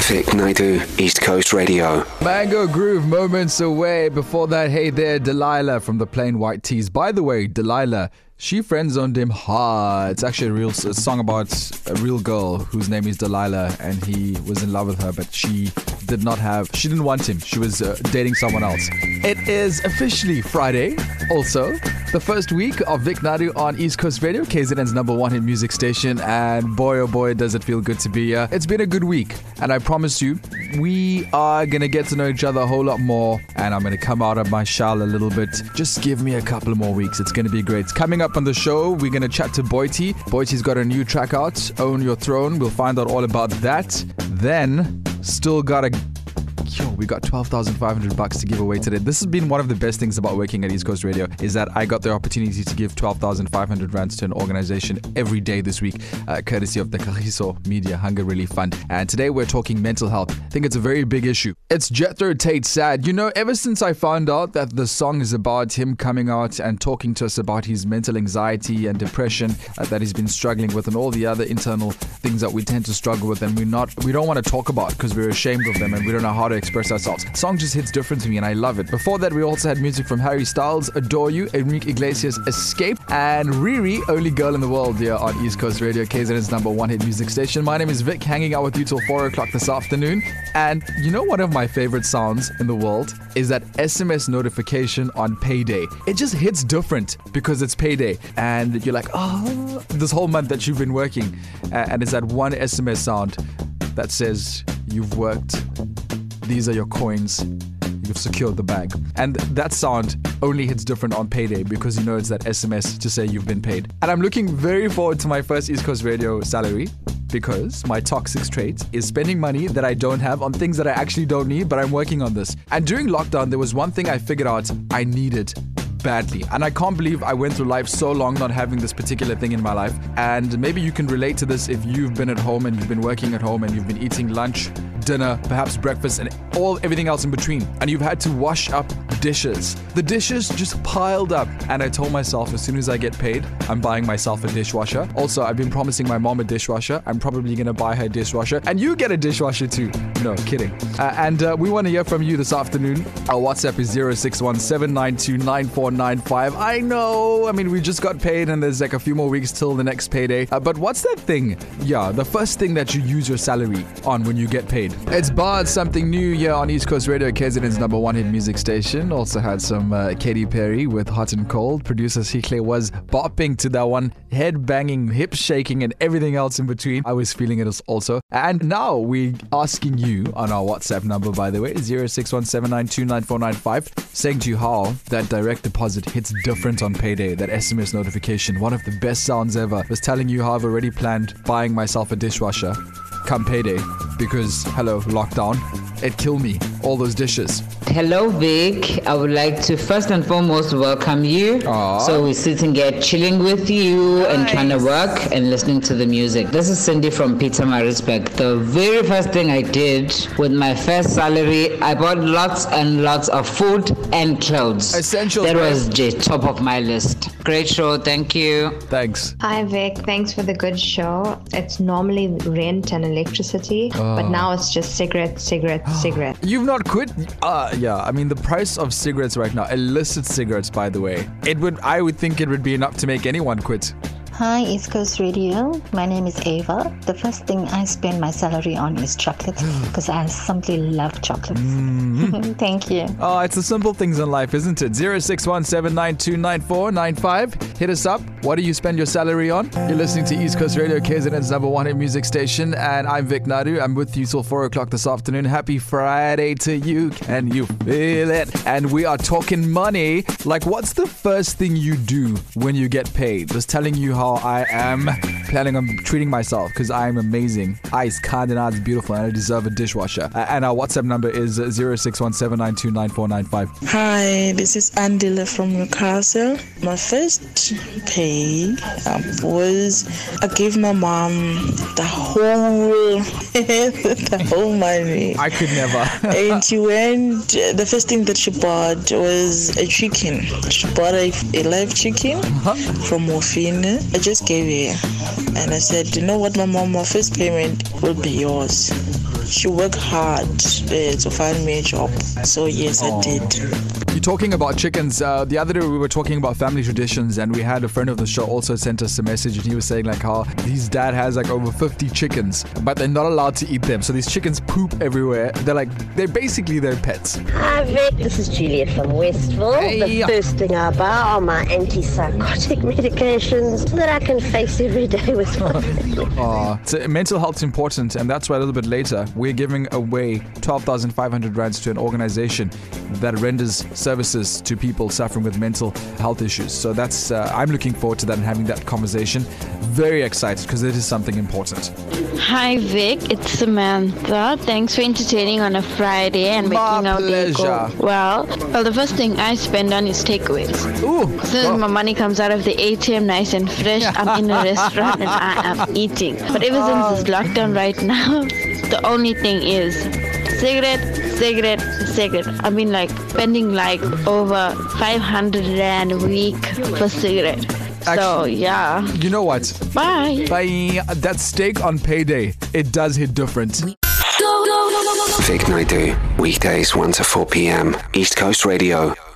Vic Naidu, East Coast Radio. Mango Groove, moments away. Before that, hey there, Delilah from the Plain White Tees. By the way, Delilah, she friend-zoned him hard. It's actually a song about a real girl whose name is Delilah, and he was in love with her, but she didn't want him. She was dating someone else. It is officially Friday, also the first week of Vic Naidu on East Coast Radio, KZN's number one hit music station, and boy oh boy does it feel good to be here. It's been a good week, and I promise you, we are going to get to know each other a whole lot more, and I'm going to come out of my shell a little bit. Just give me a couple more weeks. It's going to be great. Coming up on the show, we're going to chat to Boity. Boity's got a new track out, Own Your Throne. We'll find out all about that. Then, we got $12,500 to give away today. This has been one of the best things about working at East Coast Radio, is that I got the opportunity to give 12,500 rands to an organization every day this week, courtesy of the Kagiso Media Hunger Relief Fund. And today we're talking mental health. I think it's a very big issue. It's Jethro Tate Sad. You know, ever since I found out that the song is about him coming out and talking to us about his mental anxiety and depression that he's been struggling with, and all the other internal things that we tend to struggle with, and we don't want to talk about because we're ashamed of them and we don't know how to express ourselves. The song just hits different to me and I love it. Before that, we also had music from Harry Styles, Adore You, Enrique Iglesias, Escape, and Riri, Only Girl in the World, here on East Coast Radio, KZN's number one hit music station. My name is Vic, hanging out with you till 4 o'clock this afternoon. And you know, one of my favorite sounds in the world is that SMS notification on payday. It just hits different because it's payday and you're like, oh, this whole month that you've been working, and it's that one SMS sound that says you've worked, these are your coins, you've secured the bag. And that sound only hits different on payday because you know it's that SMS to say you've been paid. And I'm looking very forward to my first East Coast Radio salary, because my toxic trait is spending money that I don't have on things that I actually don't need, but I'm working on this. And during lockdown, there was one thing I figured out I needed badly. And I can't believe I went through life so long not having this particular thing in my life. And maybe you can relate to this if you've been at home and you've been working at home and you've been eating lunch, dinner, perhaps breakfast, and everything else in between. And you've had to wash up dishes. The dishes just piled up. And I told myself, as soon as I get paid, I'm buying myself a dishwasher. Also, I've been promising my mom a dishwasher. I'm probably going to buy her a dishwasher. And you get a dishwasher too. No, kidding. And we want to hear from you this afternoon. Our WhatsApp is 0617929495. I know. I mean, we just got paid and there's like a few more weeks till the next payday. But what's that thing? Yeah, the first thing that you use your salary on when you get paid. It's Bard, something new here on East Coast Radio, KZN's number one hit music station. Also had some Katy Perry with Hot and Cold. Producer Sikle was bopping to that one, head banging, hip shaking, and everything else in between. I was feeling it also. And now we're asking you on our WhatsApp number, by the way, 0617929495, saying to you how that direct deposit hits different on payday. That SMS notification, one of the best sounds ever. Was telling you how I've already planned buying myself a dishwasher come payday, because hello, lockdown, it killed me, all those dishes. Hello Vic, I would like to first and foremost welcome you. Aww. So we're sitting here chilling with you and trying to work and listening to the music. This is Cindy from Peter Marisburg. The very first thing I did with my first salary, I bought lots and lots of food and clothes. Essential. That was the top of my list. Great show, thank you. Thanks. Hi Vic, thanks for the good show. It's normally rent and electricity, but now it's just cigarette. You've not quit? Yeah, I mean the price of cigarettes right now, illicit cigarettes by the way, I would think it would be enough to make anyone quit. Hi, East Coast Radio. My name is Ava. The first thing I spend my salary on is chocolates because I simply love chocolates. Thank you. Oh, it's the simple things in life, isn't it? 0617929495. Hit us up. What do you spend your salary on? You're listening to East Coast Radio, KZN's number one hit music station, and I'm Vic Naidu. I'm with you till 4 o'clock this afternoon. Happy Friday to you. Can you feel it? And we are talking money. Like, what's the first thing you do when you get paid? Just telling you how I am planning on treating myself because I am amazing. Ice, kind and it's beautiful, and I deserve a dishwasher. And our WhatsApp number is 0617929495. Hi, this is Andila from Newcastle. My first pay was I gave my mom the whole money. I could never. And she went. The first thing that she bought was a chicken. She bought a live chicken from Mofine. I just gave her, and I said, you know what, my mom, my first payment will be yours. she worked hard to find me a job. So yes, I did. You're talking about chickens. The other day we were talking about family traditions, and we had a friend of the show also sent us a message, and he was saying like how his dad has like over 50 chickens, but they're not allowed to eat them. So these chickens poop everywhere. They're basically their pets. Hi Vic, this is Juliet from Westville. Hey. The first thing I buy are my antipsychotic medications that I can face every day with my family. So mental health's important, and that's why a little bit later we're giving away 12,500 rands to an organization that renders services to people suffering with mental health issues. So that's I'm looking forward to that and having that conversation. Very excited because it is something important. Hi Vic, it's Samantha. Thanks for entertaining on a Friday and making our day go well. The first thing I spend on is takeaways. As soon as my money comes out of the ATM nice and fresh, I'm in a restaurant and I am eating. But ever since this lockdown right now, the only thing is cigarette. I've been like spending like over 500 rand a week for cigarette. So yeah. You know what? Bye. That steak on payday, it does hit different. Vic Naidu, weekdays 1 to 4 p.m. East Coast Radio.